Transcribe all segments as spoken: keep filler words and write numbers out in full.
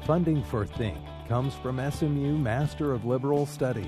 Funding for Think comes from S M U Master of Liberal Studies.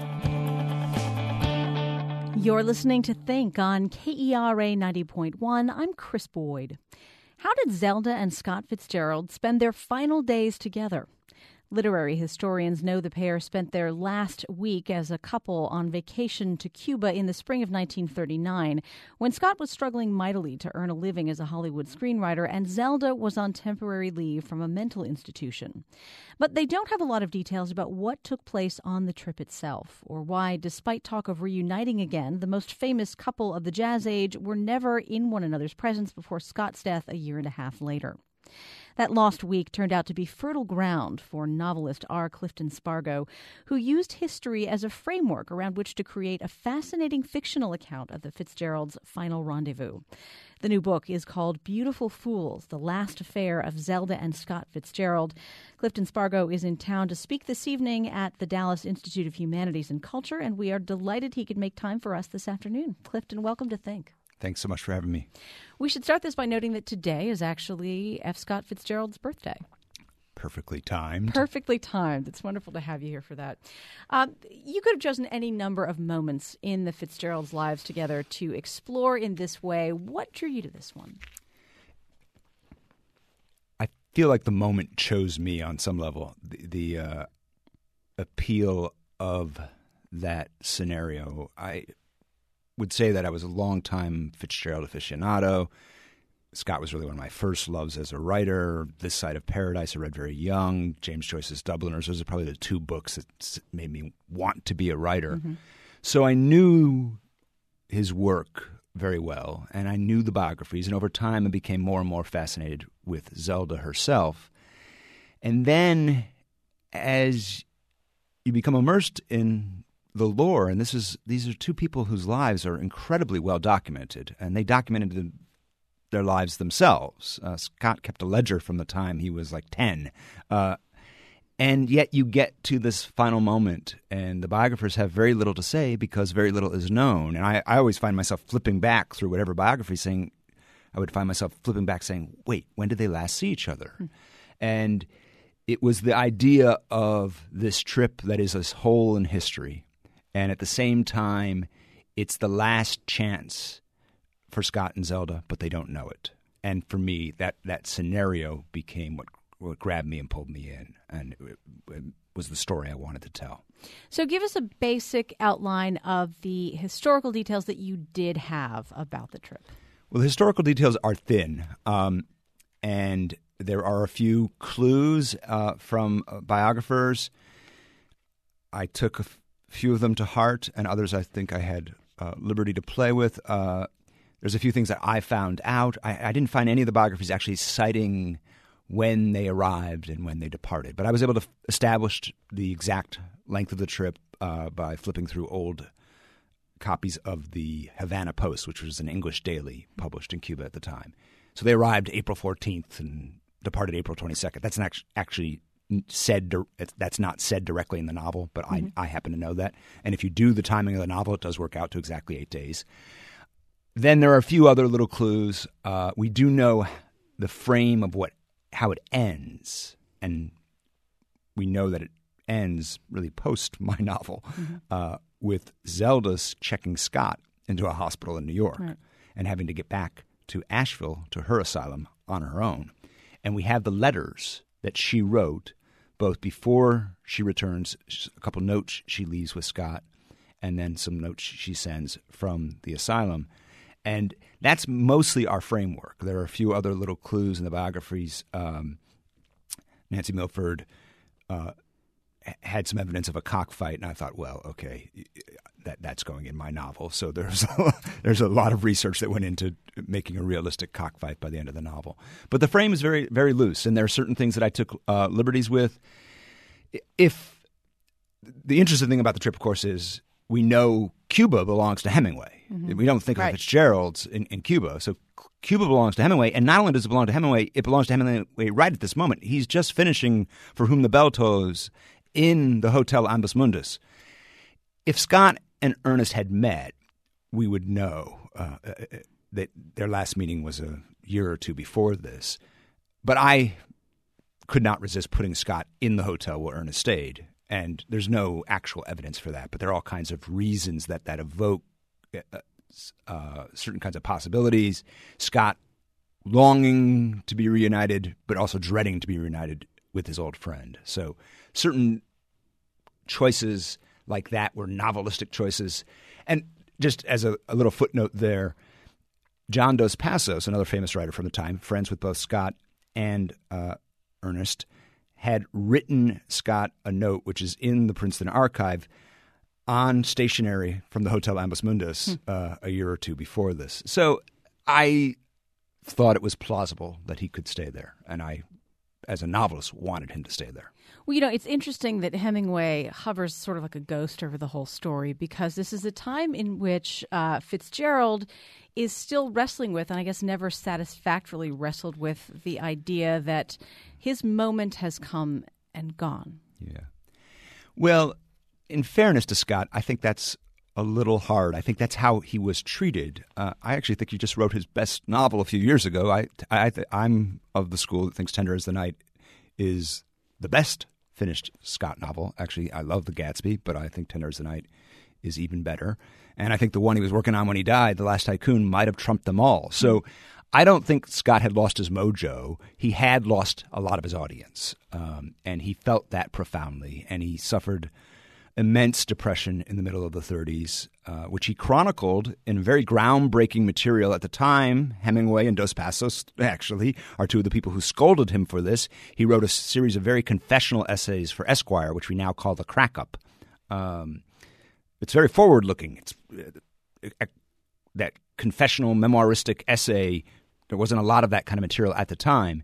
You're listening to Think on K E R A ninety point one. I'm Chris Boyd. How did Zelda and Scott Fitzgerald spend their final days together? Literary historians know the pair spent their last week as a couple on vacation to Cuba in the spring of nineteen thirty-nine, when Scott was struggling mightily to earn a living as a Hollywood screenwriter, and Zelda was on temporary leave from a mental institution. But they don't have a lot of details about what took place on the trip itself, or why, despite talk of reuniting again, the most famous couple of the jazz age were never in one another's presence before Scott's death a year and a half later. That lost week turned out to be fertile ground for novelist R. Clifton Spargo, who used history as a framework around which to create a fascinating fictional account of the Fitzgeralds' final rendezvous. The new book is called Beautiful Fools, The Last Affair of Zelda and Scott Fitzgerald. Clifton Spargo is in town to speak this evening at the Dallas Institute of Humanities and Culture, and we are delighted he could make time for us this afternoon. Clifton, welcome to Think. Thanks so much for having me. We should start this by noting that today is actually F. Scott Fitzgerald's birthday. Perfectly timed. Perfectly timed. It's wonderful to have you here for that. Um, you could have chosen any number of moments in the Fitzgeralds' lives together to explore in this way. What drew you to this one? I feel like the moment chose me on some level. The, the uh, appeal of that scenario. I would say that I was a longtime Fitzgerald aficionado. Scott was really one of my first loves as a writer. This Side of Paradise I read very young. James Joyce's Dubliners. Those are probably the two books that made me want to be a writer. Mm-hmm. So I knew his work very well, and I knew the biographies. And over time, I became more and more fascinated with Zelda herself. And then as you become immersed in the lore, and this is these are two people whose lives are incredibly well documented, and they documented the, their lives themselves. Uh, Scott kept a ledger from the time he was like ten, uh, and yet you get to this final moment, and the biographers have very little to say because very little is known. And I, I always find myself flipping back through whatever biography saying, I would find myself flipping back saying, "Wait, when did they last see each other?" Hmm. And it was the idea of this trip that is a hole in history. And at the same time, it's the last chance for Scott and Zelda, but they don't know it. And for me, that, that scenario became what, what grabbed me and pulled me in, and it, it was the story I wanted to tell. So give us a basic outline of the historical details that you did have about the trip. Well, the historical details are thin, um, and there are a few clues uh, from uh, biographers. I took a few of them to heart, and others I think I had uh, liberty to play with. Uh, there's a few things that I found out. I, I didn't find any of the biographies actually citing when they arrived and when they departed, but I was able to f- establish the exact length of the trip uh, by flipping through old copies of the Havana Post, which was an English daily published in Cuba at the time. So they arrived April fourteenth and departed April twenty-second. That's not actually said that's not said directly in the novel, but mm-hmm. I, I happen to know that. And if you do the timing of the novel, it does work out to exactly eight days. Then there are a few other little clues. Uh, we do know the frame of what how it ends, and we know that it ends really post my novel mm-hmm. uh, with Zelda's checking Scott into a hospital in New York right. and having to get back to Asheville to her asylum on her own. And we have the letters that she wrote both before she returns, a couple notes she leaves with Scott, and then some notes she sends from the asylum. And that's mostly our framework. There are a few other little clues in the biographies. Um, Nancy Milford uh, had some evidence of a cockfight, and I thought, well, okay, that that's going in my novel. So there's a, there's a lot of research that went into making a realistic cockfight by the end of the novel. But the frame is very, very loose, and there are certain things that I took uh, liberties with. If the interesting thing about the trip, of course, is we know Cuba belongs to Hemingway. Mm-hmm. We don't think right. of the Fitzgeralds in, in Cuba. So Cuba belongs to Hemingway, and not only does it belong to Hemingway, it belongs to Hemingway right at this moment. He's just finishing For Whom the Bell Tolls in the Hotel Ambus Mundus. If Scott and Ernest had met, we would know uh, that their last meeting was a year or two before this. But I could not resist putting Scott in the hotel where Ernest stayed. And there's no actual evidence for that, but there are all kinds of reasons that that evoke uh, uh, certain kinds of possibilities. Scott longing to be reunited, but also dreading to be reunited with his old friend. So certain choices like that were novelistic choices. And just as a, a little footnote there, John Dos Passos, another famous writer from the time, friends with both Scott and uh, Ernest, had written Scott a note, which is in the Princeton archive, on stationery from the Hotel Ambos Mundus hmm. uh, a year or two before this. So I thought it was plausible that he could stay there, and I, as a novelist, wanted him to stay there. Well, you know, it's interesting that Hemingway hovers sort of like a ghost over the whole story, because this is a time in which uh, Fitzgerald is still wrestling with, and I guess never satisfactorily wrestled with, the idea that his moment has come and gone. Yeah. Well, in fairness to Scott, I think that's a little hard. I think that's how he was treated. Uh, I actually think he just wrote his best novel a few years ago. I, I, th- I'm of the school that thinks Tender as the Night is the best finished Scott novel. Actually, I love The Gatsby, but I think Tender as the Night is even better. And I think the one he was working on when he died, The Last Tycoon, might have trumped them all. So I don't think Scott had lost his mojo. He had lost a lot of his audience, um, and he felt that profoundly, and he suffered immense depression in the middle of the thirties, uh, which he chronicled in very groundbreaking material at the time. Hemingway and Dos Passos, actually, are two of the people who scolded him for this. He wrote a series of very confessional essays for Esquire, which we now call the Crack-Up. Um, it's very forward-looking. It's uh, that confessional, memoiristic essay. There wasn't a lot of that kind of material at the time.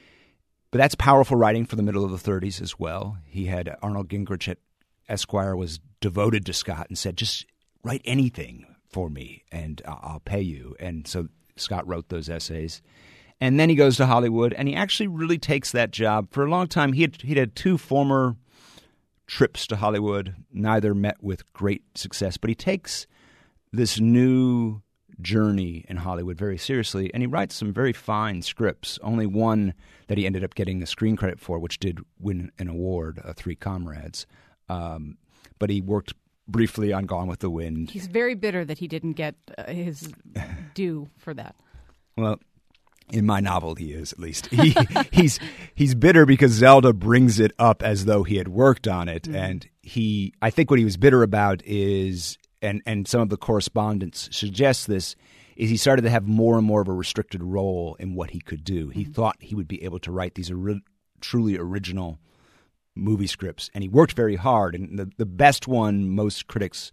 But that's powerful writing for the middle of the thirties as well. He had Arnold Gingrich at Esquire was devoted to Scott and said, just write anything for me and I'll pay you. And so Scott wrote those essays. And then he goes to Hollywood, and he actually really takes that job. For a long time, he had, he'd had two former trips to Hollywood. Neither met with great success. But he takes this new journey in Hollywood very seriously, and he writes some very fine scripts. Only one that he ended up getting the screen credit for, which did win an award, uh, Three Comrades. Um, but he worked briefly on Gone with the Wind. He's very bitter that he didn't get uh, his due for that. Well, in my novel, he is, at least. He, he's he's bitter because Zelda brings it up as though he had worked on it. Mm-hmm. And he, I think what he was bitter about is, and, and some of the correspondence suggests this, is he started to have more and more of a restricted role in what he could do. He mm-hmm. thought he would be able to write these ori- truly original movie scripts, and he worked very hard. And the, the best one, most critics,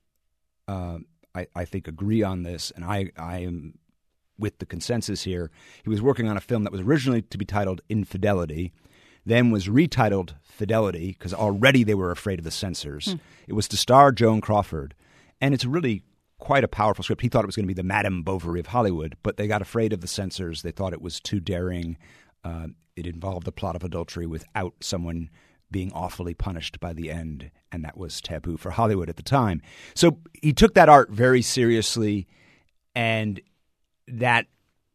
uh, I, I think, agree on this, and I, I am with the consensus here. He was working on a film that was originally to be titled Infidelity, then was retitled Fidelity, because already they were afraid of the censors. Hmm. It was to star Joan Crawford, and it's really quite a powerful script. He thought it was going to be the Madame Bovary of Hollywood, but they got afraid of the censors. They thought it was too daring. Uh, it involved a plot of adultery without someone being awfully punished by the end, and that was taboo for Hollywood at the time. So he took that art very seriously, and that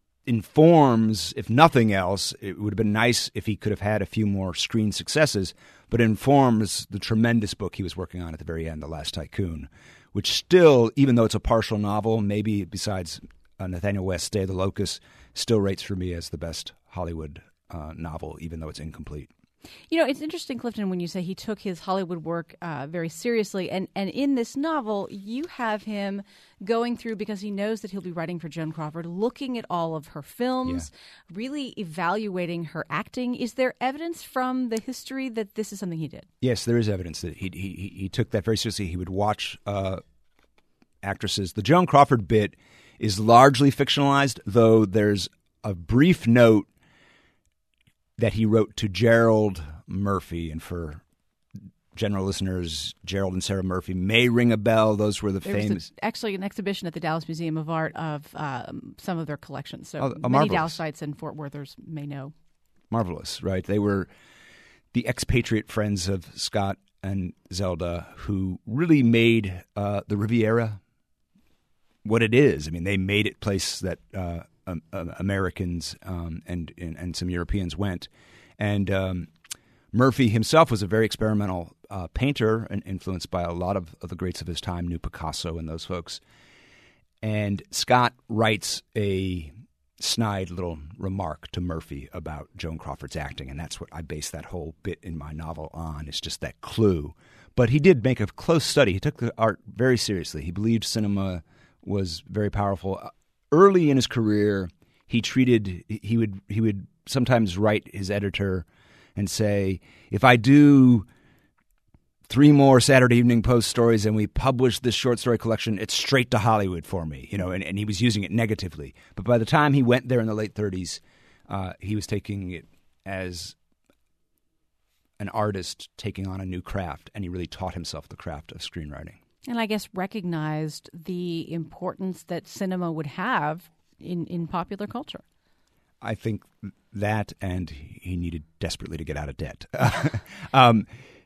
informs, if nothing else, it would have been nice if he could have had a few more screen successes, but informs the tremendous book he was working on at the very end, The Last Tycoon, which still, even though it's a partial novel, maybe besides uh, Nathaniel West's Day of the Locust, still rates for me as the best Hollywood uh, novel, even though it's incomplete. You know, it's interesting, Clifton, when you say he took his Hollywood work uh, very seriously. And, and in this novel, you have him going through, because he knows that he'll be writing for Joan Crawford, looking at all of her films, yeah. really evaluating her acting. Is there evidence from the history that this is something he did? Yes, there is evidence that he he, he took that very seriously. He would watch uh, actresses. The Joan Crawford bit is largely fictionalized, though there's a brief note that he wrote to Gerald Murphy. And for general listeners, Gerald and Sarah Murphy may ring a bell. Those were the there famous... Was a, actually an exhibition at the Dallas Museum of Art of um, some of their collections. So oh, oh, many Dallasites and Fort Worthers may know. Marvelous, right? They were the expatriate friends of Scott and Zelda who really made uh, the Riviera what it is. I mean, they made it a place that... Uh, Um, uh, Americans um, and, and and some Europeans went, And um, Murphy himself was a very experimental uh, painter and influenced by a lot of, of the greats of his time, knew Picasso and those folks. And Scott writes a snide little remark to Murphy about Joan Crawford's acting, and that's what I base that whole bit in my novel on. It's just that clue. But he did make a close study. He took the art very seriously. He believed cinema was very powerful. Early in his career, he treated he would he would sometimes write his editor and say, if I do three more Saturday Evening Post stories and we publish this short story collection, it's straight to Hollywood for me, you know, and, and he was using it negatively. But by the time he went there in the late thirties, uh, he was taking it as an artist taking on a new craft, and he really taught himself the craft of screenwriting. And I guess recognized the importance that cinema would have in, in popular culture. I think that, and he needed desperately to get out of debt. um,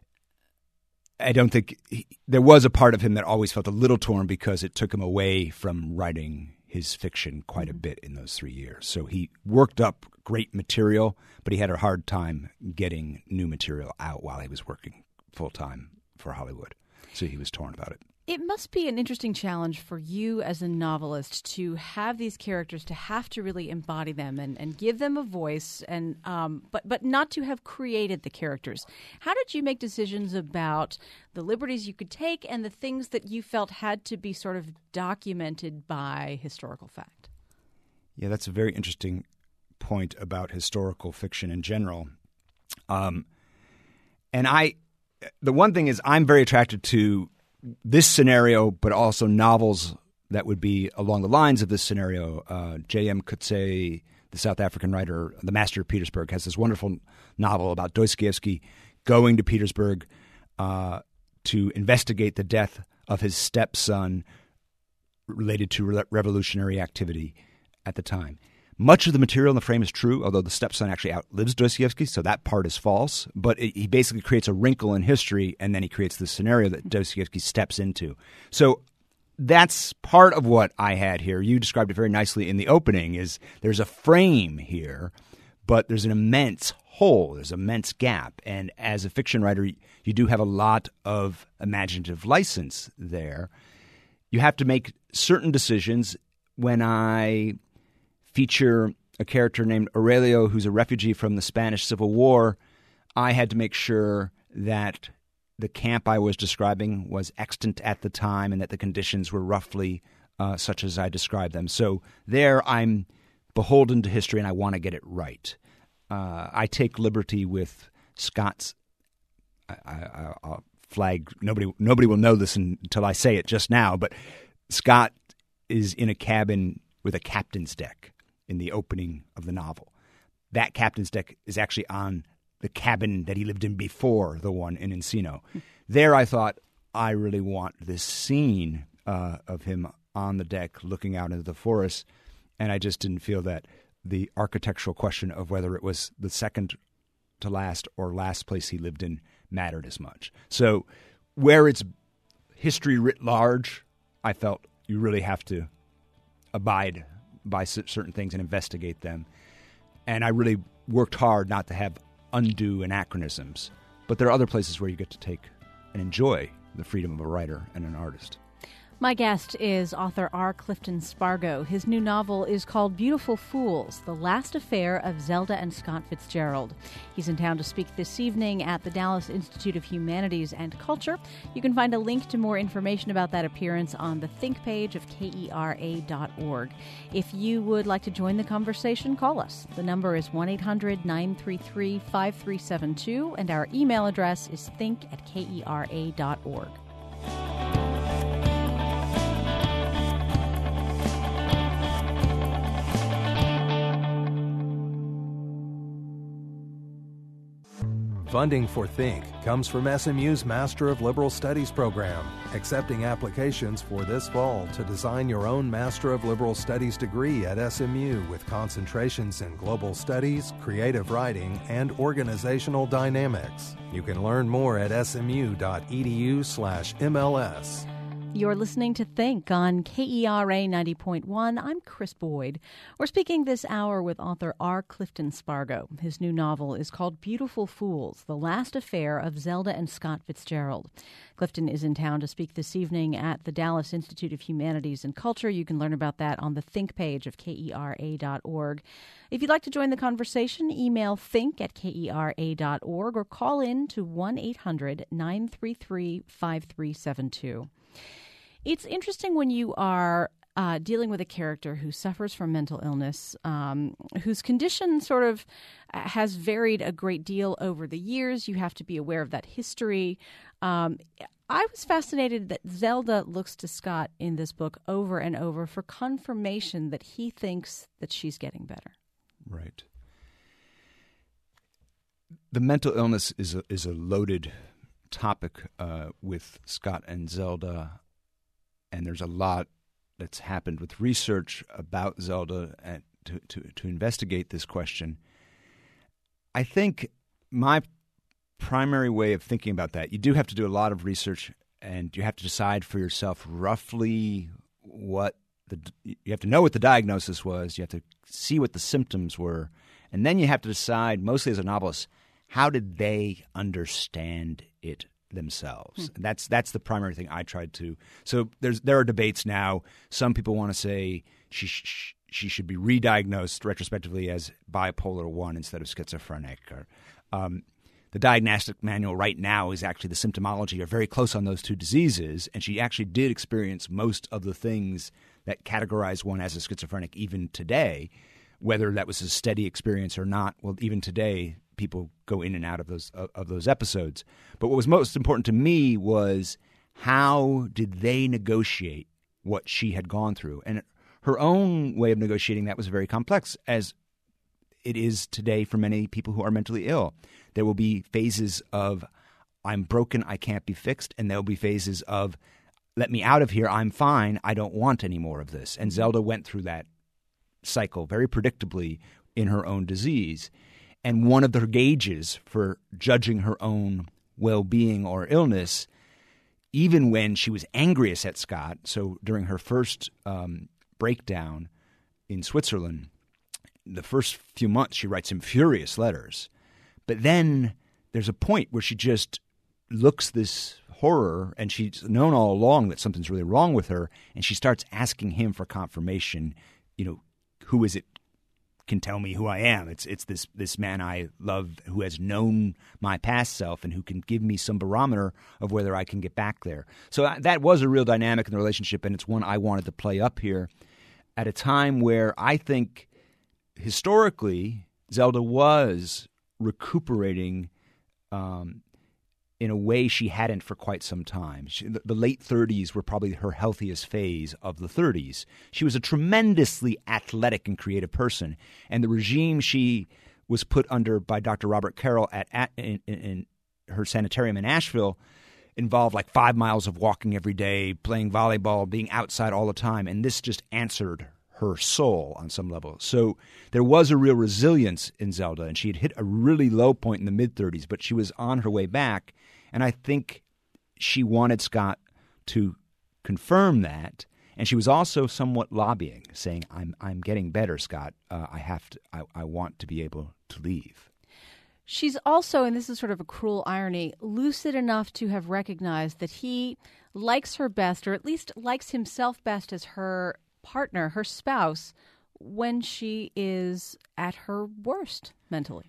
I don't think he, there was a part of him that always felt a little torn because it took him away from writing his fiction quite a bit in those three years. So he worked up great material, but he had a hard time getting new material out while he was working full-time for Hollywood. So he was torn about it. It must be an interesting challenge for you as a novelist to have these characters, to have to really embody them and, and give them a voice, and um, but but not to have created the characters. How did you make decisions about the liberties you could take and the things that you felt had to be sort of documented by historical fact? Yeah, that's a very interesting point about historical fiction in general. Um, and I, the one thing is I'm very attracted to this scenario, but also novels that would be along the lines of this scenario. Uh, J M Coetzee, the South African writer, The Master of Petersburg, has this wonderful novel about Dostoevsky going to Petersburg uh, to investigate the death of his stepson related to re- revolutionary activity at the time. Much of the material in the frame is true, although the stepson actually outlives Dostoevsky, so that part is false. But it, he basically creates a wrinkle in history, and then he creates this scenario that Dostoevsky steps into. So that's part of what I had here. You described it very nicely in the opening, is there's a frame here, but there's an immense hole, there's an immense gap. And as a fiction writer, you do have a lot of imaginative license there. You have to make certain decisions. When I feature a character named Aurelio, who's a refugee from the Spanish Civil War, I had to make sure that the camp I was describing was extant at the time and that the conditions were roughly uh, such as I described them. So there I'm beholden to history and I want to get it right. Uh, I take liberty with Scott's I, I, I'll flag, nobody, nobody will know this until I say it just now, but Scott is in a cabin with a captain's deck in the opening of the novel. That captain's deck is actually on the cabin that he lived in before the one in Encino. There I thought, I really want this scene uh, of him on the deck looking out into the forest, and I just didn't feel that the architectural question of whether it was the second to last or last place he lived in mattered as much. So where it's history writ large, I felt you really have to abide by certain things and investigate them. And I really worked hard not to have undue anachronisms. But there are other places where you get to take and enjoy the freedom of a writer and an artist. My guest is author R. Clifton Spargo. His new novel is called Beautiful Fools, The Last Affair of Zelda and Scott Fitzgerald. He's in town to speak this evening at the Dallas Institute of Humanities and Culture. You can find a link to more information about that appearance on the Think page of K E R A dot org. If you would like to join the conversation, call us. The number is one eight hundred nine three three five three seven two, and our email address is think at K E R A dot org. Funding for Think comes from S M U's Master of Liberal Studies program, accepting applications for this fall to design your own Master of Liberal Studies degree at S M U with concentrations in global studies, creative writing, and organizational dynamics. You can learn more at smu.edu slash MLS. You're listening to Think on K E R A ninety point one. I'm Chris Boyd. We're speaking this hour with author R. Clifton Spargo. His new novel is called Beautiful Fools, The Last Affair of Zelda and Scott Fitzgerald. Clifton is in town to speak this evening at the Dallas Institute of Humanities and Culture. You can learn about that on the Think page of K E R A dot org. If you'd like to join the conversation, email think at K E R A dot org or call in to one eight hundred nine three three five three seven two. It's interesting when you are uh, dealing with a character who suffers from mental illness, um, whose condition sort of has varied a great deal over the years. You have to be aware of that history. Um, I was fascinated that Zelda looks to Scott in this book over and over for confirmation that he thinks that she's getting better. Right. The mental illness is a, is a loaded topic uh, with Scott and Zelda. And there's a lot that's happened with research about Zelda and to, to, to investigate this question. I think my primary way of thinking about that, you do have to do a lot of research, and you have to decide for yourself roughly what the you have to know what the diagnosis was. You have to see what the symptoms were, and then you have to decide, mostly as a novelist, how did they understand it themselves. Hmm. That's that's the primary thing I tried to. So there's there are debates now. Some people want to say she sh- she should be re-diagnosed retrospectively as bipolar one instead of schizophrenic. Or um, the diagnostic manual right now is actually the symptomology are very close on those two diseases, and she actually did experience most of the things that categorize one as a schizophrenic even today. Whether that was a steady experience or not, well, even today, people go in and out of those of, of those episodes. But what was most important to me was how did they negotiate what she had gone through? And her own way of negotiating that was very complex, as it is today for many people who are mentally ill. There will be phases of, I'm broken, I can't be fixed, and there will be phases of, let me out of here, I'm fine, I don't want any more of this. And Zelda went through that cycle very predictably in her own disease. And one of the gauges for judging her own well-being or illness, even when she was angriest at Scott, so during her first um, breakdown in Switzerland, the first few months she writes him furious letters. But then there's a point where she just looks this horror, and she's known all along that something's really wrong with her, and she starts asking him for confirmation, you know, who is it can tell me who I am? It's it's this this man I love who has known my past self and who can give me some barometer of whether I can get back there. So that was a real dynamic in the relationship, and it's one I wanted to play up here at a time where I think historically Zelda was recuperating um, in a way she hadn't for quite some time. She, the, the late thirties were probably her healthiest phase of the thirties. She was a tremendously athletic and creative person, and the regime she was put under by Doctor Robert Carroll at, at in, in her sanitarium in Asheville involved like five miles of walking every day, playing volleyball, being outside all the time, and this just answered her soul on some level. So there was a real resilience in Zelda, and she had hit a really low point in the mid-thirties, but she was on her way back. And I think she wanted Scott to confirm that, and she was also somewhat lobbying, saying, "I'm I'm getting better, Scott. Uh, I have to. I, I want to be able to leave." She's also, and this is sort of a cruel irony, lucid enough to have recognized that he likes her best, or at least likes himself best as her partner, her spouse, when she is at her worst mentally.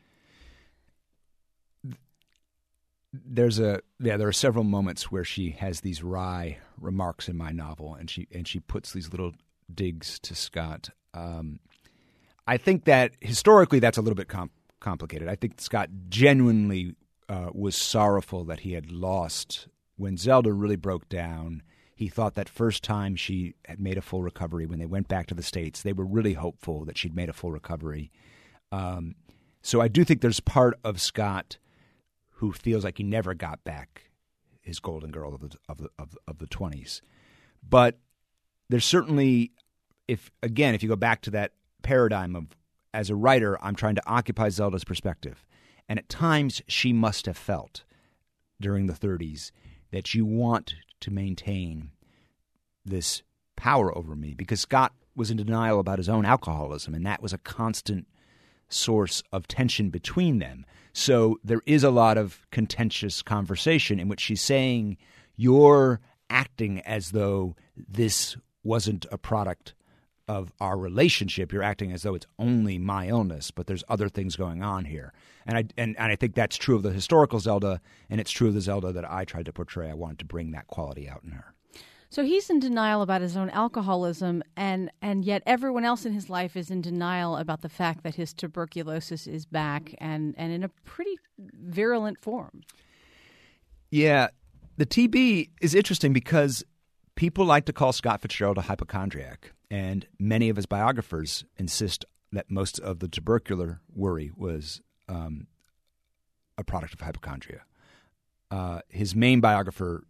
There's a yeah. There are several moments where she has these wry remarks in my novel, and she and she puts these little digs to Scott. Um, I think that historically that's a little bit com- complicated. I think Scott genuinely uh, was sorrowful that he had lost when Zelda really broke down. He thought that first time she had made a full recovery, when they went back to the States, they were really hopeful that she'd made a full recovery. Um, so I do think there's part of Scott who feels like he never got back his golden girl of the of the of, of the twenties. But there's certainly, if again, if you go back to that paradigm of, as a writer, I'm trying to occupy Zelda's perspective, and at times she must have felt during the thirties that you want to maintain this power over me, because Scott was in denial about his own alcoholism, and that was a constant source of tension between them. So there is a lot of contentious conversation in which she's saying, you're acting as though this wasn't a product of our relationship. You're acting as though it's only my illness, but there's other things going on here. And I and, and I think that's true of the historical Zelda, and it's true of the Zelda that I tried to portray. I wanted to bring that quality out in her. So he's in denial about his own alcoholism, and, and yet everyone else in his life is in denial about the fact that his tuberculosis is back and, and in a pretty virulent form. Yeah, the T B is interesting because people like to call Scott Fitzgerald a hypochondriac, and many of his biographers insist that most of the tubercular worry was um, a product of hypochondria. Uh, his main biographer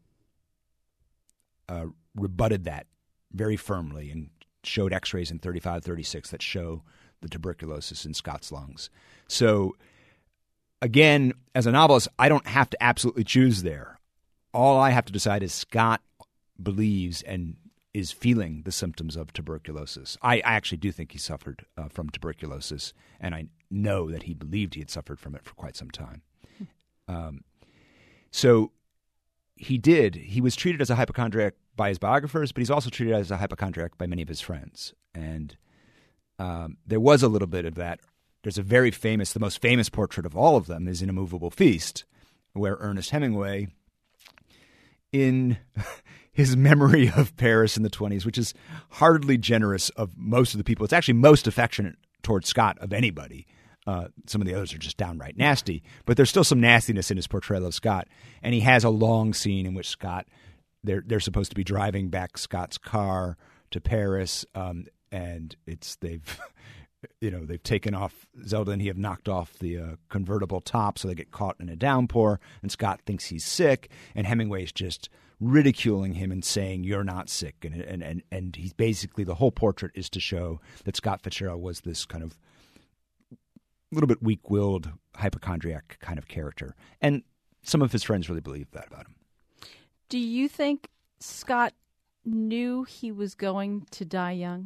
Uh, rebutted that very firmly and showed x-rays in thirty-five, thirty-six that show the tuberculosis in Scott's lungs. So, again, as a novelist, I don't have to absolutely choose there. All I have to decide is Scott believes and is feeling the symptoms of tuberculosis. I, I actually do think he suffered uh, from tuberculosis, and I know that he believed he had suffered from it for quite some time. Um, so... He did. He was treated as a hypochondriac by his biographers, but he's also treated as a hypochondriac by many of his friends. And um, there was a little bit of that. There's a very famous, the most famous portrait of all of them is in A Movable Feast, where Ernest Hemingway, in his memory of Paris in the twenties, which is hardly generous of most of the people, it's actually most affectionate towards Scott of anybody. Uh, some of the others are just downright nasty, but there's still some nastiness in his portrayal of Scott. And he has a long scene in which Scott, they're they're supposed to be driving back Scott's car to Paris, um, and it's they've you know they've taken off Zelda and he have knocked off the uh, convertible top, so they get caught in a downpour. And Scott thinks he's sick, and Hemingway is just ridiculing him and saying you're not sick, and and and and he's basically, the whole portrait is to show that Scott Fitzgerald was this kind of a little bit weak-willed, hypochondriac kind of character. And some of his friends really believed that about him. Do you think Scott knew he was going to die young?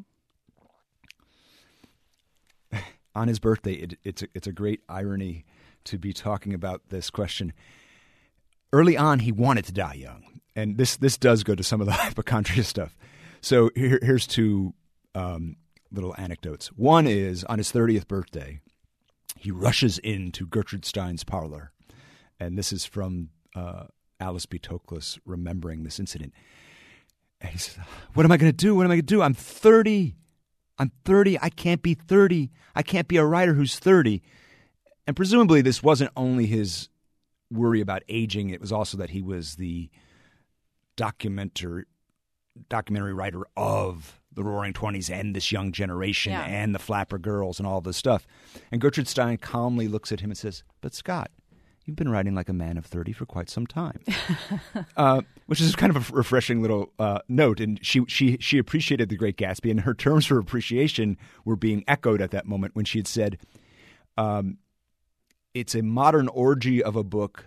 On his birthday, it, it's, a, it's a great irony to be talking about this question. Early on, he wanted to die young. And this, this does go to some of the hypochondria stuff. So here, here's two um, little anecdotes. One is, on his thirtieth birthday, he rushes into Gertrude Stein's parlor, and this is from uh, Alice B. Toklas remembering this incident. And he says, what am I going to do? What am I going to do? I'm thirty. I'm thirty. I can't be thirty. I can't be a writer who's thirty. And presumably this wasn't only his worry about aging. It was also that he was the documentary, documentary writer of the Roaring Twenties and this young generation yeah. and the Flapper Girls and all this stuff. And Gertrude Stein calmly looks at him and says, but Scott, you've been writing like a man of thirty for quite some time, uh, which is kind of a refreshing little uh, note. And she, she, she appreciated The Great Gatsby, and her terms for appreciation were being echoed at that moment when she had said, um, it's a modern orgy of a book,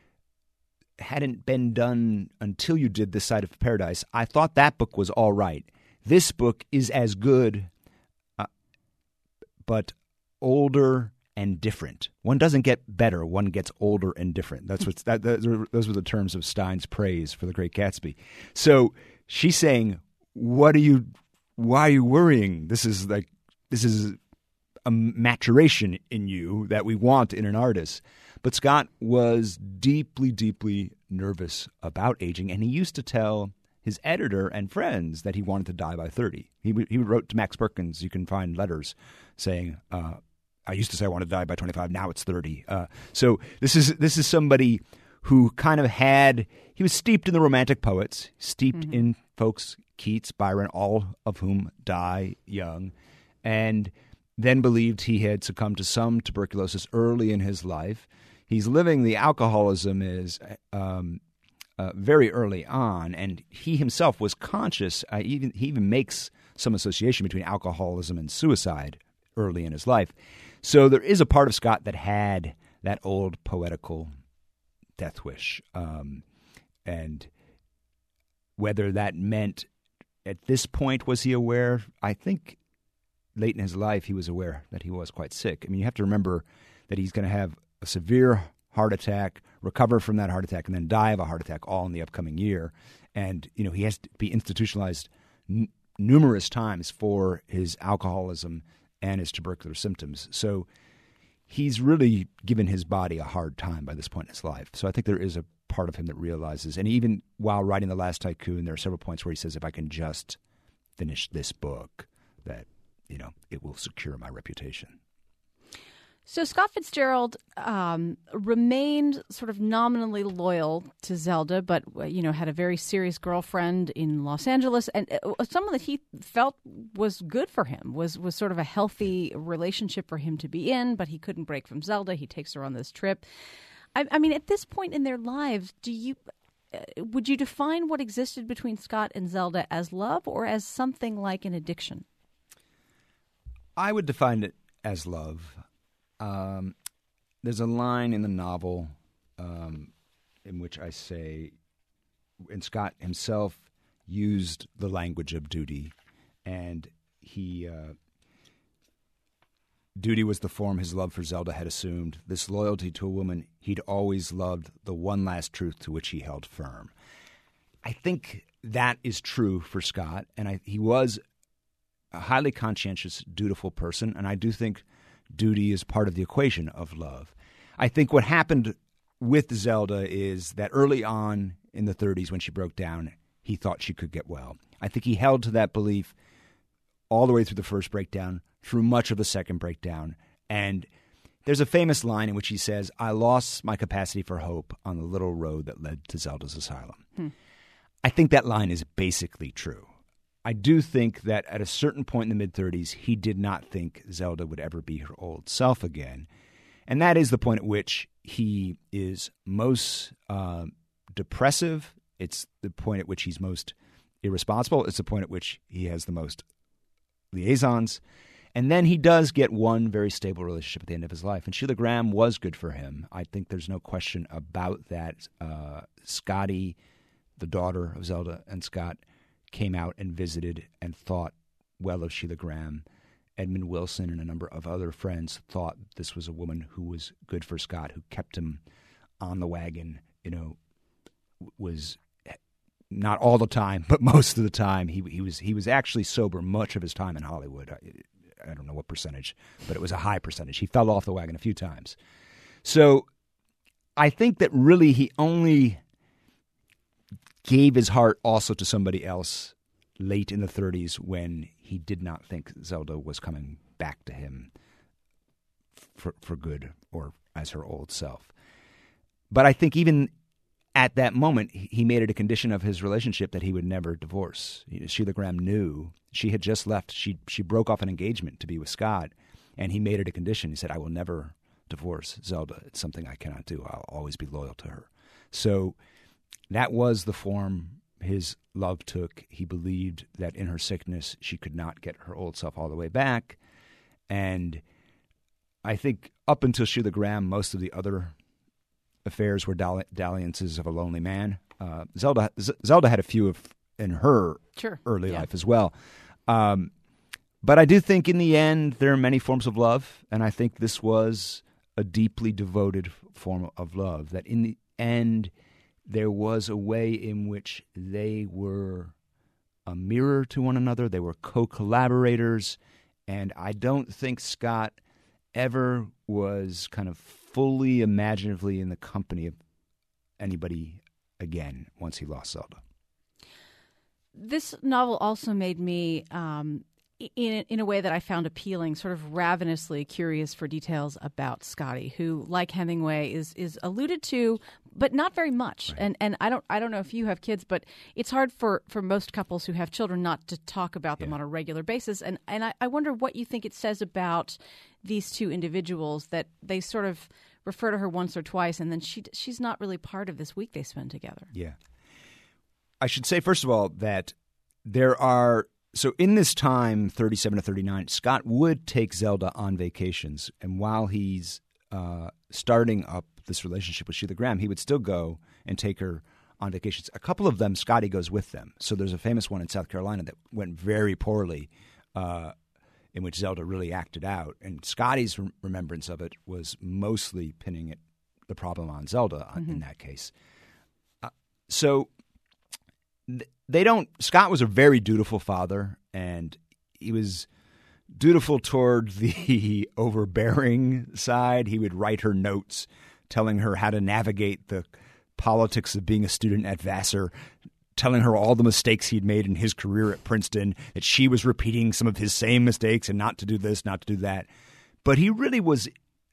hadn't been done until you did This Side of Paradise. I thought that book was all right. This book is as good, uh, but older and different. One doesn't get better; one gets older and different. That's what's that. that those were the terms of Stein's praise for The Great Gatsby. So she's saying, "What are you? Why are you worrying? This is like this is a maturation in you that we want in an artist." But Scott was deeply, deeply nervous about aging, and he used to tell his editor and friends that he wanted to die by thirty. He he wrote to Max Perkins, you can find letters saying, uh, I used to say I wanted to die by twenty-five, now it's thirty. Uh, so this is this is somebody who kind of had, he was steeped in the Romantic poets, steeped mm-hmm. in folks, Keats, Byron, all of whom die young, and then believed he had succumbed to some tuberculosis early in his life. He's living, the alcoholism is um, Uh, very early on, and he himself was conscious. Uh, even he even makes some association between alcoholism and suicide early in his life. So there is a part of Scott that had that old poetical death wish, um, and whether that meant at this point, was he aware? I think late in his life, he was aware that he was quite sick. I mean, you have to remember that he's going to have a severe heart attack, recover from that heart attack, and then die of a heart attack all in the upcoming year. And, you know, he has to be institutionalized n- numerous times for his alcoholism and his tubercular symptoms. So he's really given his body a hard time by this point in his life. So I think there is a part of him that realizes, and even while writing The Last Tycoon, there are several points where he says, if I can just finish this book, that, you know, it will secure my reputation. So Scott Fitzgerald um, remained sort of nominally loyal to Zelda, but, you know, had a very serious girlfriend in Los Angeles, and uh, someone that he felt was good for him, was was sort of a healthy relationship for him to be in, but he couldn't break from Zelda. He takes her on this trip. I, I mean, at this point in their lives, do you uh, would you define what existed between Scott and Zelda as love or as something like an addiction? I would define it as love. Um, there's a line in the novel um, in which I say, and Scott himself used the language of duty, and he uh, duty was the form his love for Zelda had assumed. This loyalty to a woman he'd always loved, the one last truth to which he held firm. I think that is true for Scott, and I, he was a highly conscientious, dutiful person, and I do think duty is part of the equation of love. I think what happened with Zelda is that early on in the thirties when she broke down, he thought she could get well. I think he held to that belief all the way through the first breakdown, through much of the second breakdown. And there's a famous line in which he says, I lost my capacity for hope on the little road that led to Zelda's asylum. Hmm. I think that line is basically true. I do think that at a certain point in the mid-thirties, he did not think Zelda would ever be her old self again. And that is the point at which he is most uh, depressive. It's the point at which he's most irresponsible. It's the point at which he has the most liaisons. And then he does get one very stable relationship at the end of his life. And Sheila Graham was good for him. I think there's no question about that. Uh, Scotty, the daughter of Zelda and Scott, came out and visited and thought well of Sheila Graham. Edmund Wilson and a number of other friends thought this was a woman who was good for Scott, who kept him on the wagon, you know, was not all the time, but most of the time. He he was he was actually sober much of his time in Hollywood. I, I don't know what percentage, but it was a high percentage. He fell off the wagon a few times. So I think that really he only gave his heart also to somebody else late in the thirties when he did not think Zelda was coming back to him for for good or as her old self. But I think even at that moment, he made it a condition of his relationship that he would never divorce. Sheila Graham knew. She had just left. She she broke off an engagement to be with Scott, and he made it a condition. He said, I will never divorce Zelda. It's something I cannot do. I'll always be loyal to her. So that was the form his love took. He believed that in her sickness, she could not get her old self all the way back. And I think up until Sheila Graham, most of the other affairs were dall- dalliances of a lonely man. Uh, Zelda Z- Zelda had a few of in her sure. early yeah. life as well. Um, but I do think in the end, there are many forms of love, and I think this was a deeply devoted form of love, that in the end, there was a way in which they were a mirror to one another. They were co-collaborators. And I don't think Scott ever was kind of fully imaginatively in the company of anybody again once he lost Zelda. This novel also made me, um, in in a way that I found appealing, sort of ravenously curious for details about Scotty, who, like Hemingway, is is alluded to, but not very much. Right. And and I don't I don't know if you have kids, but it's hard for, for most couples who have children not to talk about them yeah. on a regular basis. And and I, I wonder what you think it says about these two individuals that they sort of refer to her once or twice, and then she she's not really part of this week they spend together. Yeah. I should say, first of all, that there are, so in this time, thirty-seven to thirty-nine, Scott would take Zelda on vacations. And while he's uh, starting up this relationship with Sheila Graham, he would still go and take her on vacations. A couple of them, Scotty goes with them. So there's a famous one in South Carolina that went very poorly, uh, in which Zelda really acted out. And Scotty's re- remembrance of it was mostly pinning it, the problem on Zelda mm-hmm. in that case. Uh, so th- they don't – Scott was a very dutiful father, and he was dutiful toward the overbearing side. He would write her notes telling her how to navigate the politics of being a student at Vassar, telling her all the mistakes he'd made in his career at Princeton, that she was repeating some of his same mistakes and not to do this, not to do that. But he really was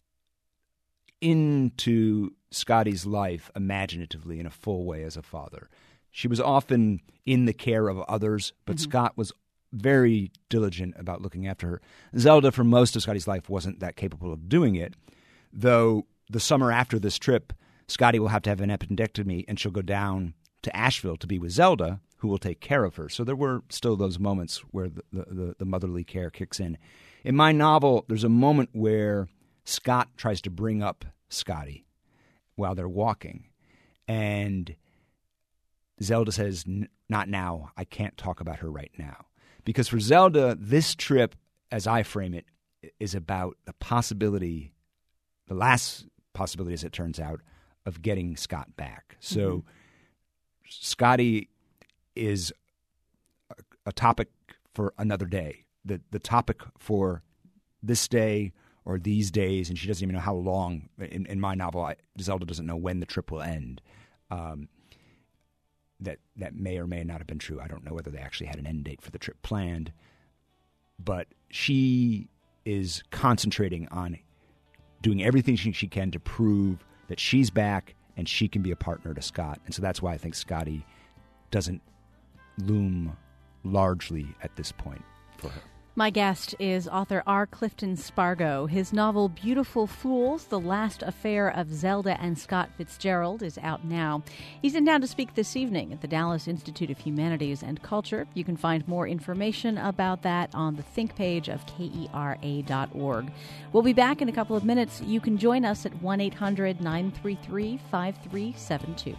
into Scotty's life imaginatively in a full way as a father. She was often in the care of others, but mm-hmm. Scott was very diligent about looking after her. Zelda, for most of Scotty's life, wasn't that capable of doing it, though the summer after this trip, Scotty will have to have an appendectomy, and she'll go down to Asheville to be with Zelda, who will take care of her. So there were still those moments where the, the, the motherly care kicks in. In my novel, there's a moment where Scott tries to bring up Scotty while they're walking, and Zelda says, not now. I can't talk about her right now. Because for Zelda, this trip, as I frame it, is about the possibility, the last possibility, as it turns out, of getting Scott back. So mm-hmm. Scotty is a, a topic for another day. The the topic for this day or these days, and she doesn't even know how long. In, in my novel, I, Zelda doesn't know when the trip will end. Um, that that may or may not have been true. I don't know whether they actually had an end date for the trip planned. But she is concentrating on doing everything she, she can to prove that she's back and she can be a partner to Scott. And so that's why I think Scotty doesn't loom largely at this point for her. My guest is author R. Clifton Spargo. His novel Beautiful Fools, The Last Affair of Zelda and Scott Fitzgerald, is out now. He's in town to speak this evening at the Dallas Institute of Humanities and Culture. You can find more information about that on the Think page of K E R A dot org. We'll be back in a couple of minutes. You can join us at one eight hundred nine three three five three seven two.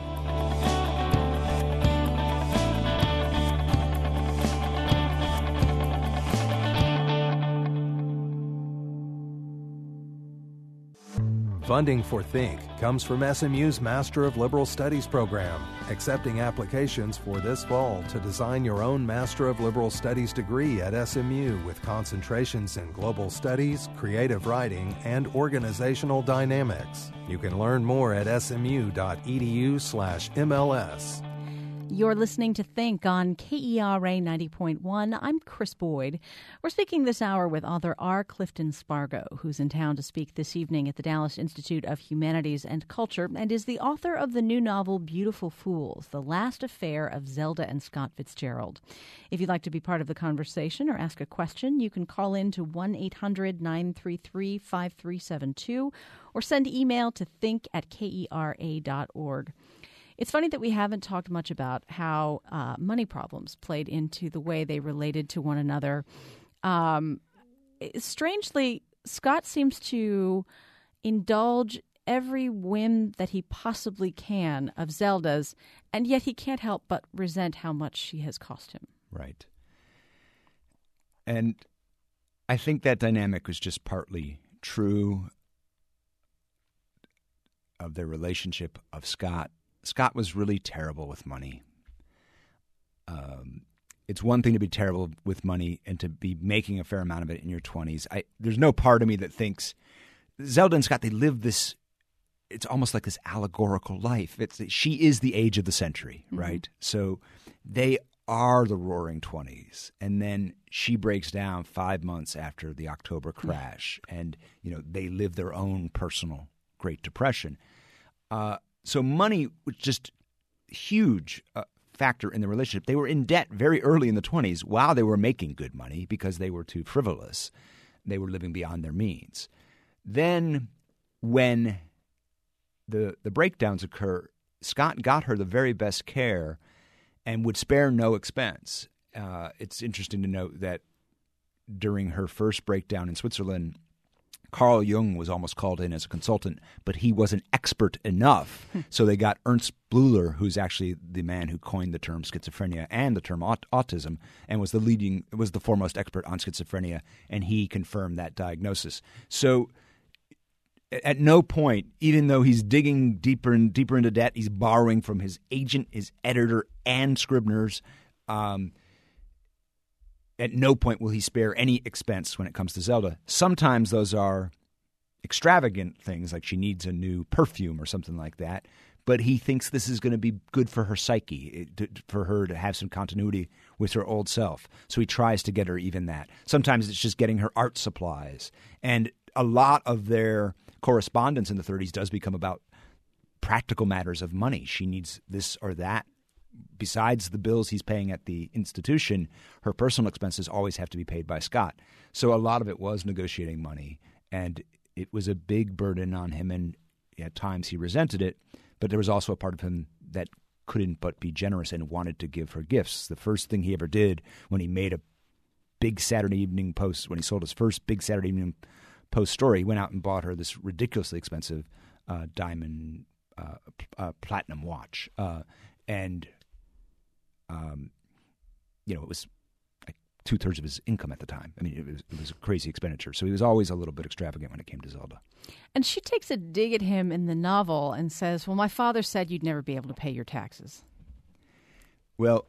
Funding for Think comes from S M U's Master of Liberal Studies program, accepting applications for this fall to design your own Master of Liberal Studies degree at S M U with concentrations in global studies, creative writing, and organizational dynamics. You can learn more at smu.edu slash MLS. You're listening to Think on K E R A ninety point one. I'm Chris Boyd. We're speaking this hour with author R. Clifton Spargo, who's in town to speak this evening at the Dallas Institute of Humanities and Culture, and is the author of the new novel Beautiful Fools, The Last Affair of Zelda and Scott Fitzgerald. If you'd like to be part of the conversation or ask a question, you can call in to one eight hundred nine three three five three seven two or send email to think at K E R A dot org. It's funny that we haven't talked much about how uh, money problems played into the way they related to one another. Um, strangely, Scott seems to indulge every whim that he possibly can of Zelda's, and yet he can't help but resent how much she has cost him. Right. And I think that dynamic was just partly true of their relationship of Scott. Scott was really terrible with money. Um, it's one thing to be terrible with money and to be making a fair amount of it in your twenties. I, there's no part of me that thinks Zelda and Scott, they live this, it's almost like this allegorical life. It's she is the age of the century, mm-hmm. right? So they are the roaring twenties. And then she breaks down five months after the October crash. Mm-hmm. And, you know, they live their own personal Great Depression. Uh So money was just a huge uh, factor in the relationship. They were in debt very early in the twenties while they were making good money because they were too frivolous. They were living beyond their means. Then when the the breakdowns occur, Scott got her the very best care and would spare no expense. Uh, it's interesting to note that during her first breakdown in Switzerland, Carl Jung was almost called in as a consultant, but he wasn't expert enough. So they got Ernst Bleuler, who's actually the man who coined the term schizophrenia and the term aut- autism, and was the leading, was the foremost expert on schizophrenia, and he confirmed that diagnosis. So at no point, even though he's digging deeper and deeper into debt, he's borrowing from his agent, his editor, and Scribner's. Um, At no point will he spare any expense when it comes to Zelda. Sometimes those are extravagant things, like she needs a new perfume or something like that. But he thinks this is going to be good for her psyche, it, for her to have some continuity with her old self. So he tries to get her even that. Sometimes it's just getting her art supplies. And a lot of their correspondence in the thirties does become about practical matters of money. She needs this or that. Besides the bills he's paying at the institution, her personal expenses always have to be paid by Scott. So a lot of it was negotiating money, and it was a big burden on him, and at times he resented it, but there was also a part of him that couldn't but be generous and wanted to give her gifts. The first thing he ever did when he made a big Saturday Evening Post, when he sold his first big Saturday Evening Post story, he went out and bought her this ridiculously expensive uh, diamond uh, uh, platinum watch. Uh, and Um, you know, it was like two-thirds of his income at the time. I mean, it was, it was a crazy expenditure. So he was always a little bit extravagant when it came to Zelda. And she takes a dig at him in the novel and says, well, my father said you'd never be able to pay your taxes. Well,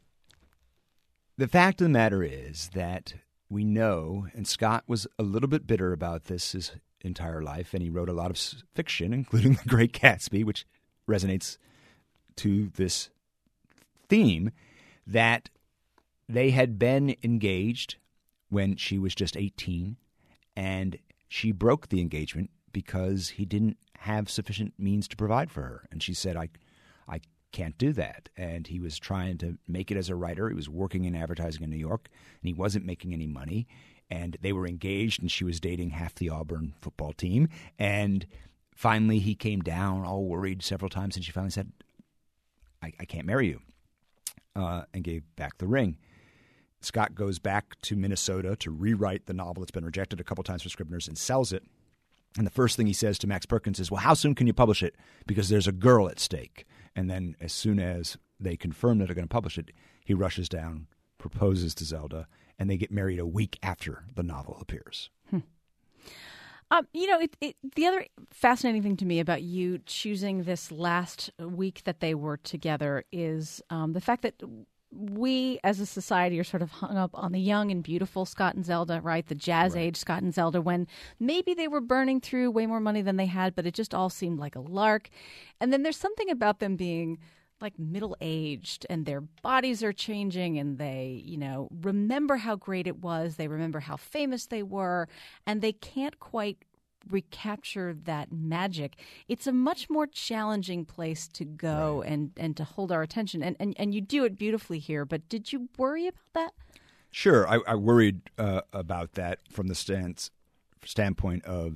the fact of the matter is that we know, and Scott was a little bit bitter about this his entire life, and he wrote a lot of fiction, including The Great Gatsby, which resonates to this theme, that they had been engaged when she was just eighteen, and she broke the engagement because he didn't have sufficient means to provide for her. And she said, I, I can't do that. And he was trying to make it as a writer. He was working in advertising in New York, and he wasn't making any money. And they were engaged, and she was dating half the Auburn football team. And finally he came down all worried several times, and she finally said, I, I can't marry you. Uh, and gave back the ring. Scott goes back to Minnesota to rewrite the novel that's been rejected a couple times for Scribner's and sells it. And the first thing he says to Max Perkins is, well, how soon can you publish it? Because there's a girl at stake. And then as soon as they confirm that they're going to publish it, he rushes down, proposes to Zelda, and they get married a week after the novel appears. Hmm. Um, you know, it, it, the other fascinating thing to me about you choosing this last week that they were together is um, the fact that we as a society are sort of hung up on the young and beautiful Scott and Zelda, right? The jazz Right. age Scott and Zelda, when maybe they were burning through way more money than they had, but it just all seemed like a lark. And then there's something about them being like middle-aged, and their bodies are changing, and they, you know, remember how great it was. They remember how famous they were, and they can't quite recapture that magic. It's a much more challenging place to go Right. and, and to hold our attention. And, and and you do it beautifully here, but did you worry about that? Sure. I, I worried uh, about that from the stance, standpoint of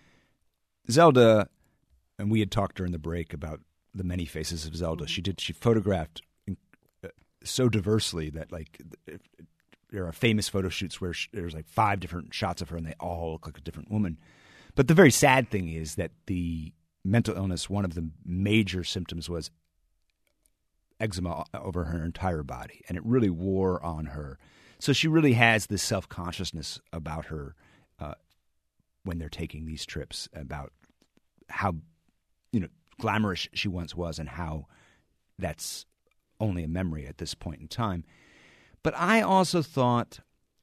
Zelda, and we had talked during the break about the many faces of Zelda. She did. She photographed uh, so diversely that, like, there are famous photo shoots where she, there's like five different shots of her, and they all look like a different woman. But the very sad thing is that the mental illness, one of the major symptoms was eczema over her entire body, and it really wore on her. So she really has this self-consciousness about her uh, when they're taking these trips, about how, you know, glamorous she once was and how that's only a memory at this point in time. But I also thought,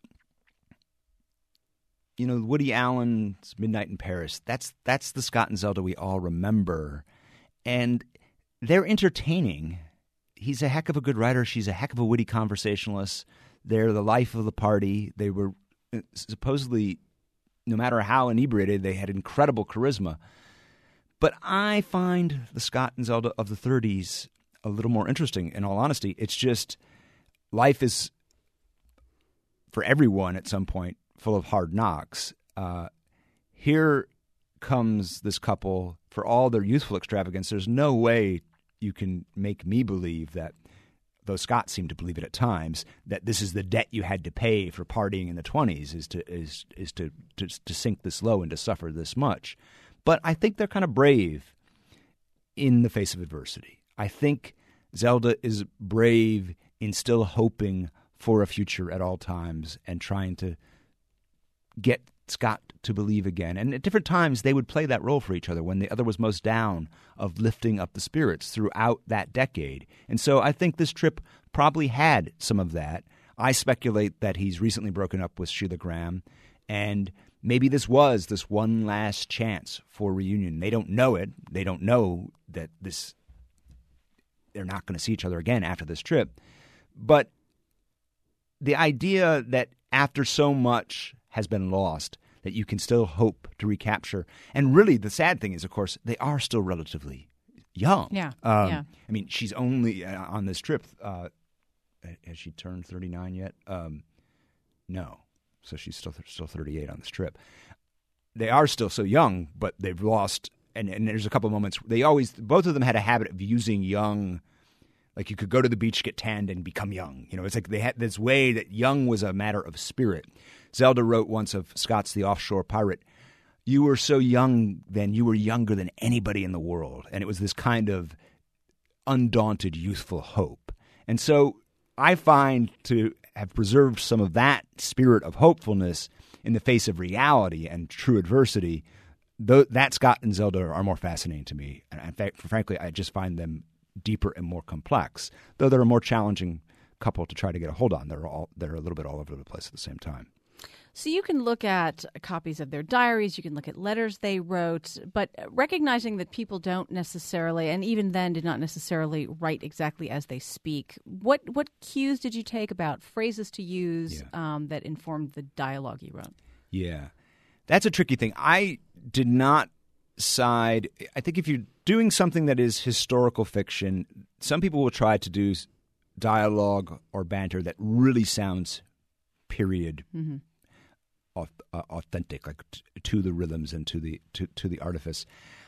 you know, Woody Allen's Midnight in Paris, that's that's the Scott and Zelda we all remember. And they're entertaining. He's a heck of a good writer. She's a heck of a witty conversationalist. They're the life of the party. They were supposedly, no matter how inebriated, they had incredible charisma. But I find the Scott and Zelda of the thirties a little more interesting, in all honesty. It's just life is, for everyone at some point, full of hard knocks. Uh, here comes this couple, for all their youthful extravagance, there's no way you can make me believe that though Scott seemed to believe it at times, that this is the debt you had to pay for partying in the twenties, is to is is to, to to sink this low and to suffer this much. But I think they're kind of brave in the face of adversity. I think Zelda is brave in still hoping for a future at all times and trying to get Scott to believe again. And at different times, they would play that role for each other when the other was most down, of lifting up the spirits throughout that decade. And so I think this trip probably had some of that. I speculate that he's recently broken up with Sheila Graham, and maybe this was this one last chance for reunion. They don't know it. They don't know that this they're not going to see each other again after this trip. But the idea that after so much has been lost, that you can still hope to recapture. And really, the sad thing is, of course, they are still relatively young. Yeah, um, yeah. I mean, she's only uh, on this trip. Uh, has she turned thirty-nine yet? Um, no. So she's still still thirty-eight on this trip. They are still so young, but they've lost. And, and there's a couple of moments. They always, both of them had a habit of using young. Like you could go to the beach, get tanned, and become young. You know, it's like they had this way that young was a matter of spirit. Zelda wrote once of Scott's The Offshore Pirate, "You were so young then, you were younger than anybody in the world." And it was this kind of undaunted, youthful hope. And so I find to have preserved some of that spirit of hopefulness in the face of reality and true adversity, though that Scott and Zelda are more fascinating to me. And in fact, frankly, I just find them deeper and more complex, though they're a more challenging couple to try to get a hold on. They're all they're a little bit all over the place at the same time. So you can look at copies of their diaries, you can look at letters they wrote, but recognizing that people don't necessarily, and even then did not necessarily write exactly as they speak, what what cues did you take about phrases to use yeah. um, that informed the dialogue you wrote? Yeah, that's a tricky thing. I did not side. I think if you're doing something that is historical fiction, some people will try to do dialogue or banter that really sounds period mm-hmm. authentic, like t- to the rhythms and to the to, to the artifice.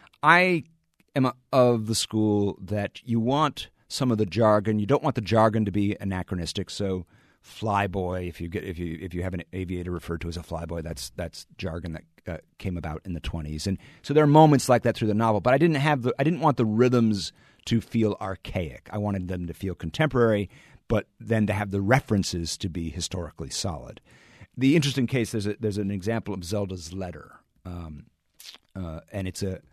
I am a, of the school that you want some of the jargon. You don't want the jargon to be anachronistic. So, flyboy, if you get if you if you have an aviator referred to as a flyboy, that's that's jargon that uh, came about in the twenties. And so there are moments like that through the novel. But I didn't have the I didn't want the rhythms to feel archaic. I wanted them to feel contemporary, but then to have the references to be historically solid. The interesting case, there's a, there's an example of Zelda's letter, um, uh, and it's a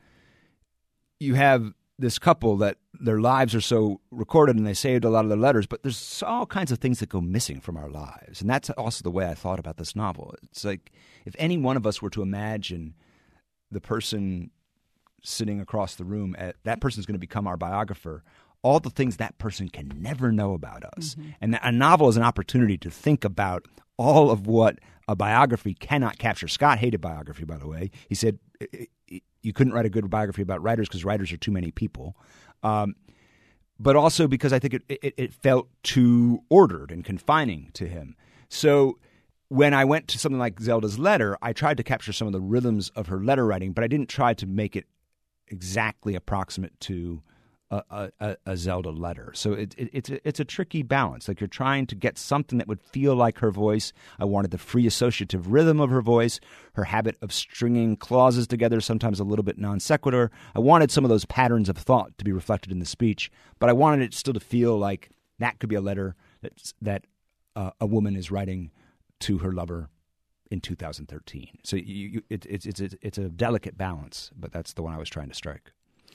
you have this couple that their lives are so recorded and they saved a lot of their letters, but there's all kinds of things that go missing from our lives, and that's also the way I thought about this novel. It's like if any one of us were to imagine the person sitting across the room, at, that person's going to become our biographer. All the things that person can never know about us, mm-hmm. and a novel is an opportunity to think about all of what a biography cannot capture. Scott hated biography, by the way. He said you couldn't write a good biography about writers because writers are too many people. Um, but also because I think it, it, it felt too ordered and confining to him. So when I went to something like Zelda's letter, I tried to capture some of the rhythms of her letter writing, but I didn't try to make it exactly approximate to A, a, a Zelda letter. So it, it, it's a, it's a tricky balance. Like you're trying to get something that would feel like her voice. I wanted the free associative rhythm of her voice, her habit of stringing clauses together, sometimes a little bit non sequitur. I wanted some of those patterns of thought to be reflected in the speech, but I wanted it still to feel like that could be a letter that's, that uh, a woman is writing to her lover in two thousand thirteen. So you, you, it, it's it's it's a delicate balance, but that's the one I was trying to strike.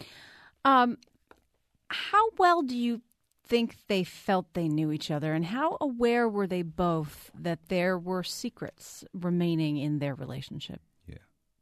Um. How well do you think they felt they knew each other, and how aware were they both that there were secrets remaining in their relationship? Yeah.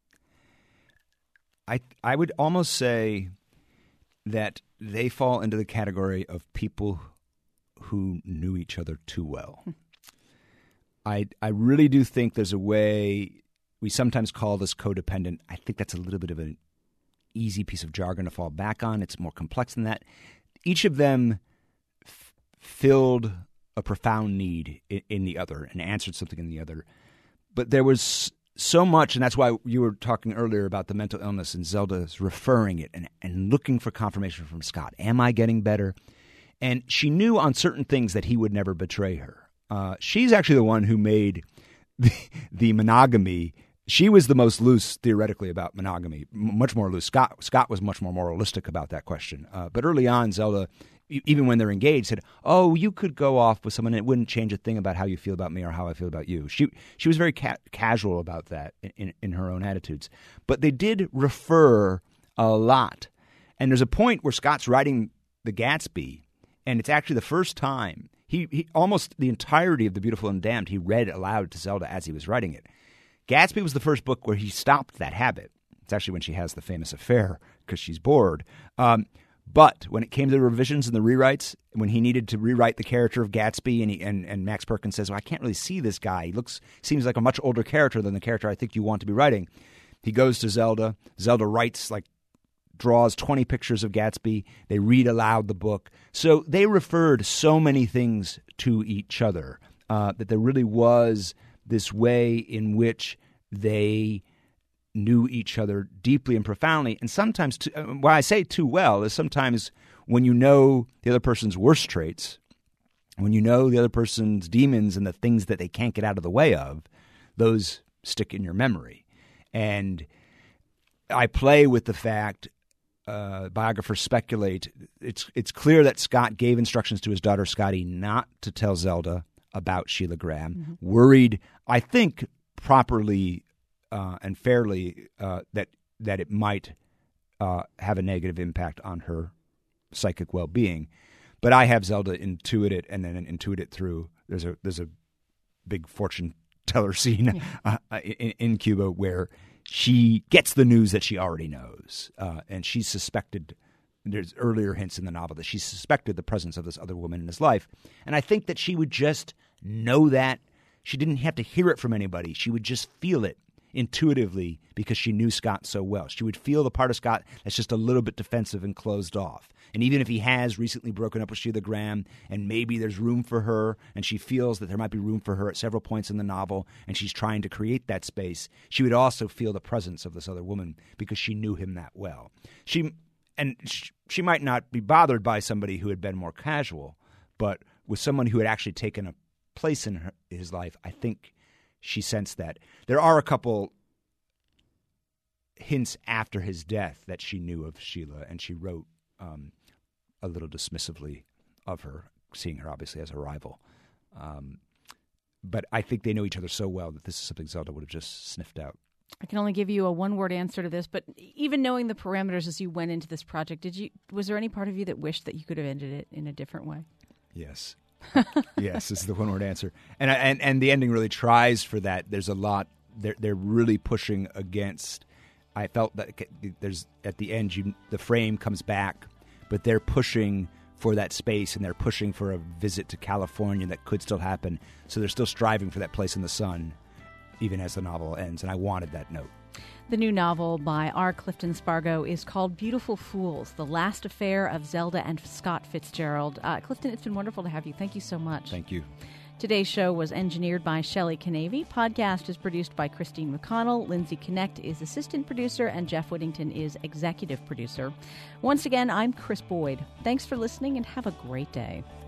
I I would almost say that they fall into the category of people who knew each other too well. I I really do think there's a way, we sometimes call this codependent. I think that's a little bit of an easy piece of jargon to fall back on. It's more complex than that. Each of them f- filled a profound need in, in the other and answered something in the other. But there was so much, and that's why you were talking earlier about the mental illness and Zelda's referring it and, and looking for confirmation from Scott. Am I getting better? And she knew on certain things that he would never betray her. Uh, she's actually the one who made the, the monogamy. She was the most loose, theoretically, about monogamy, m- much more loose. Scott Scott was much more moralistic about that question. Uh, but early on, Zelda, e- even when they're engaged, said, oh, you could go off with someone and it wouldn't change a thing about how you feel about me or how I feel about you. She she was very ca- casual about that in, in, in her own attitudes. But they did refer a lot. And there's a point where Scott's writing The Gatsby, and it's actually the first time, he, he almost the entirety of The Beautiful and Damned, he read aloud to Zelda as he was writing it. Gatsby was the first book where he stopped that habit. It's actually when she has the famous affair because she's bored. Um, but when it came to the revisions and the rewrites, when he needed to rewrite the character of Gatsby, and he, and, and Max Perkins says, well, I can't really see this guy. He looks seems like a much older character than the character I think you want to be writing. He goes to Zelda. Zelda writes, like, draws twenty pictures of Gatsby. They read aloud the book. So they referred so many things to each other uh, that there really was this way in which they knew each other deeply and profoundly. And sometimes, too, why I say too well is sometimes when you know the other person's worst traits, when you know the other person's demons and the things that they can't get out of the way of, those stick in your memory. And I play with the fact, uh, biographers speculate, it's it's clear that Scott gave instructions to his daughter Scotty not to tell Zelda about Sheila Graham, mm-hmm. worried, I think, properly uh, and fairly uh, that that it might uh, have a negative impact on her psychic well-being. But I have Zelda intuit it and then intuit it through. There's a there's a big fortune teller scene yeah. uh, in, in Cuba where she gets the news that she already knows, uh, and she's suspected. There's earlier hints in the novel that she suspected the presence of this other woman in his life. And I think that she would just know that. She didn't have to hear it from anybody. She would just feel it intuitively because she knew Scott so well. She would feel the part of Scott that's just a little bit defensive and closed off. And even if he has recently broken up with Sheila Graham and maybe there's room for her and she feels that there might be room for her at several points in the novel and she's trying to create that space, she would also feel the presence of this other woman because she knew him that well. She... And she might not be bothered by somebody who had been more casual, but with someone who had actually taken a place in her, his life, I think she sensed that. There are a couple hints after his death that she knew of Sheila, and she wrote um, a little dismissively of her, seeing her obviously as a rival. Um, but I think they know each other so well that this is something Zelda would have just sniffed out. I can only give you a one-word answer to this, but even knowing the parameters as you went into this project, did you? Was there any part of you that wished that you could have ended it in a different way? Yes. Yes, is the one-word answer. And, and and the ending really tries for that. There's a lot. They're, they're really pushing against. I felt that there's at the end, you, the frame comes back, but they're pushing for that space, and they're pushing for a visit to California that could still happen. So they're still striving for that place in the sun, even as the novel ends, and I wanted that note. The new novel by R. Clifton Spargo is called Beautiful Fools, The Last Affair of Zelda and Scott Fitzgerald. Uh, Clifton, it's been wonderful to have you. Thank you so much. Thank you. Today's show was engineered by Shelley Canavy. Podcast is produced by Christine McConnell. Lindsay Connect is assistant producer, and Jeff Whittington is executive producer. Once again, I'm Chris Boyd. Thanks for listening, and have a great day.